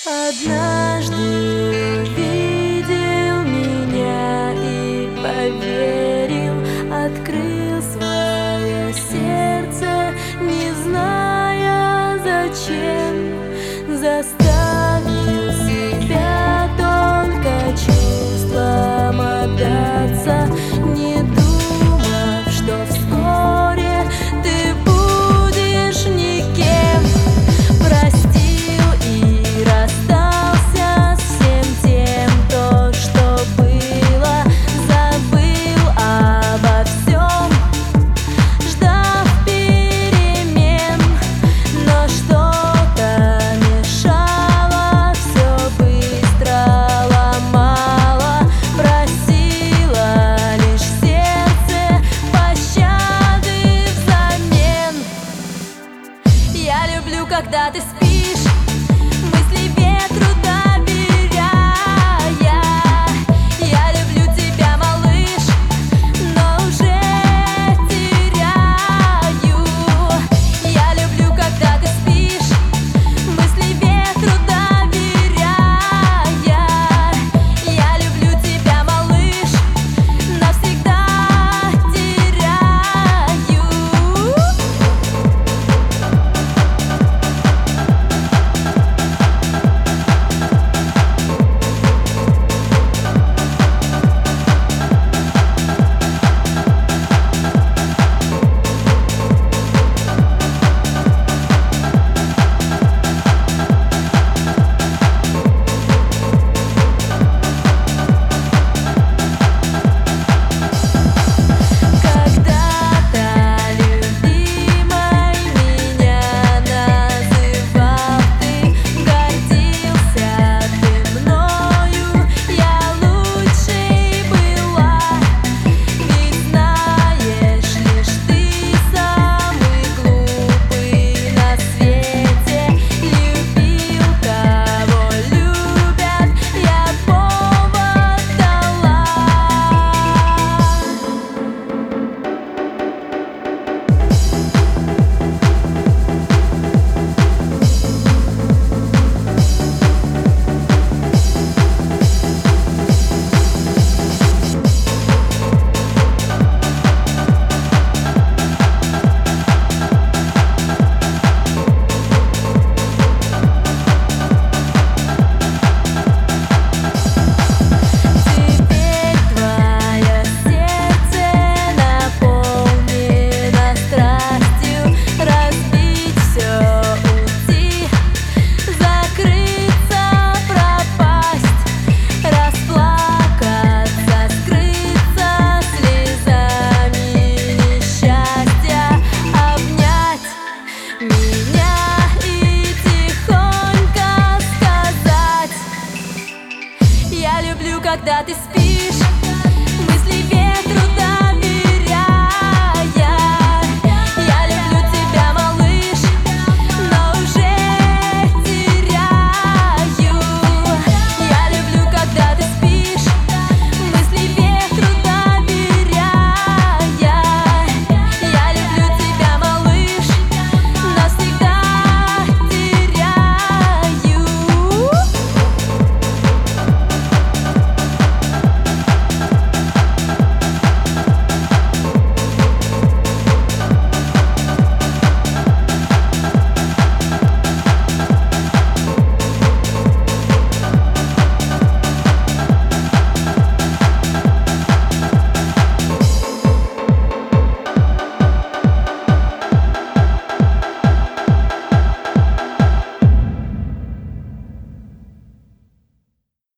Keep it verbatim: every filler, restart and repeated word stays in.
Однажды увидел меня и поверил, открыл свое сердце, не зная зачем, заставил себя только чувствам отдаться, не думав, что вскоре ты будешь никем. Простил и расстался с всем тем, то, что было, забыл обо всем, ждав перемен, но что-то мешало, все быстро ломало, просила лишь сердце пощады взамен. Я люблю, когда ты спишь, мысли ветру доверяя. Я люблю тебя, малыш, но уже теряю. Я люблю, когда ты спишь, мысли ветру доверяя. Я люблю тебя, малыш, навсегда теряю. Когда ты спишь.